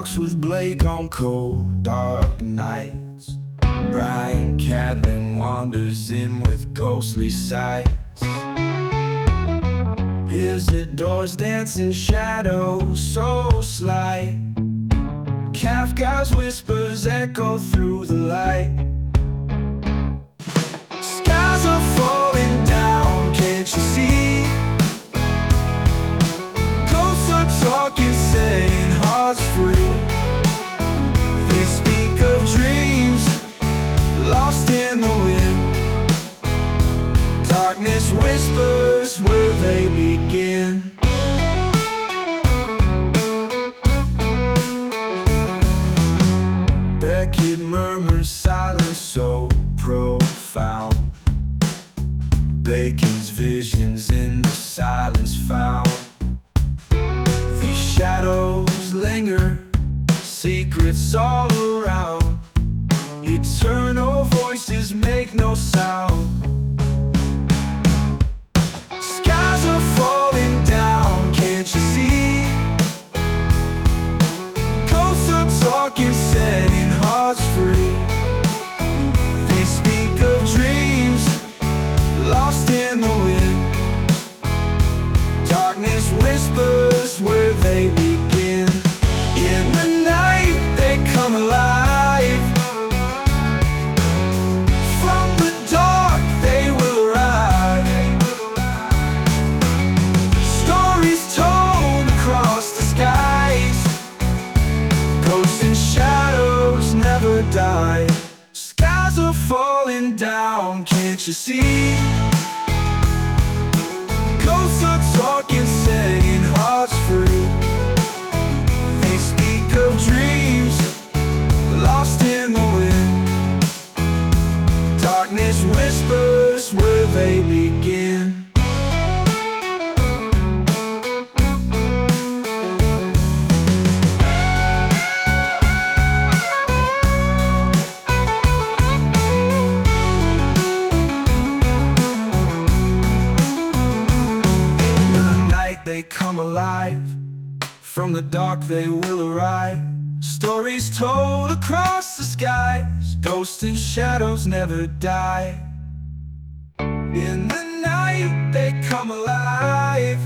walks with Blake on cold, dark nights. Brian Catlin wanders in with ghostly sights. Hears the doors dance in shadows so slight. Kafka's whispers echo through the light. Skies are falling down, can't you see? Ghosts are talking, saying hearts free. They speak of dreams lost in the wind. Darkness whispers where they begin. Beckett murmurs silence so profound. Bacon's visions in the silence found. These shadows linger, secrets all around. Eternal voices make no sound. Skies are falling down, can't you see? Ghosts are talking, setting hearts free. They speak of dreams lost in the wind. Darkness whispers where they begin. In the night they come alive. From the dark they will arrive. Stories told across the skies. Ghosts and shadows never die. Skies are falling down, can't you see? Ghosts are talking, setting hearts free. They speak of dreams lost in the wind. Darkness whispers where they begin. They come alive. From the dark they will arrive. Stories told across the skies. Ghosts and shadows never die. In the night they come alive.